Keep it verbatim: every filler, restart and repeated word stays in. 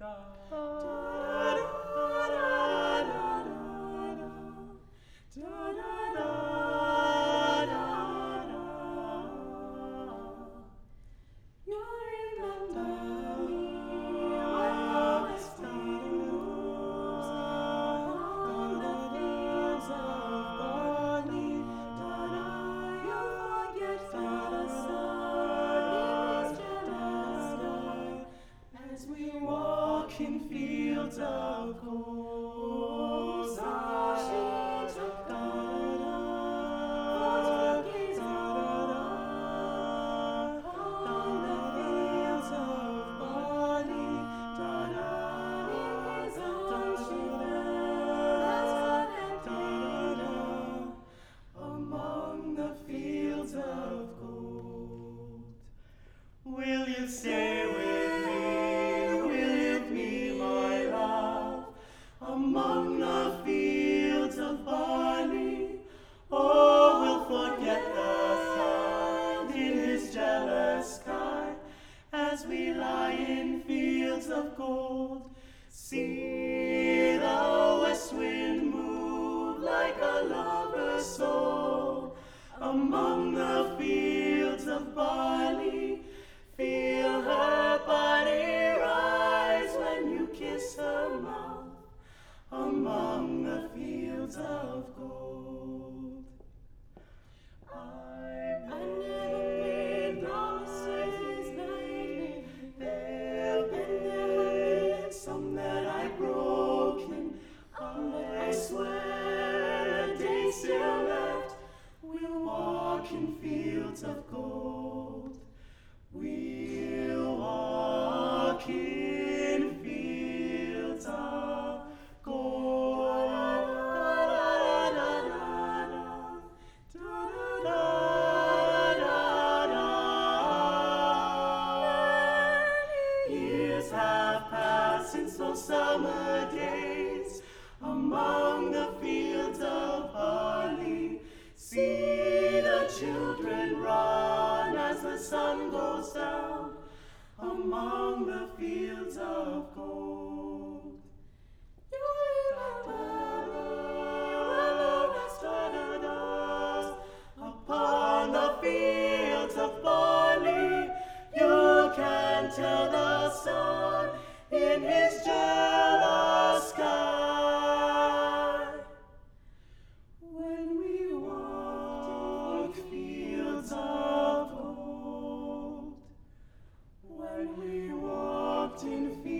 In fields of gold, starshines of God, gaze on the fields of barley, in his arms she fell, among the fields of gold. Will you stay with among the fields of barley, or will forget the sun in his jealous sky, as we lie in fields of gold? See the west wind move like a lover's soul among the fields of barley. Feel her body rise when you kiss her mouth among the fields of gold. I've never made promises lightly. There've been, there been some that I've broken. I swear a day still left, we'll walk in fields of gold. We'll walk in fields of gold. Years have passed since those summer days among the fields of barley. See the children run as the sun goes down among the fields of gold. You remember me when the rest of the dust upon the fields of barley. You can tell the sun in his jealous sky. When we walked in fields of gold, when we walked in fields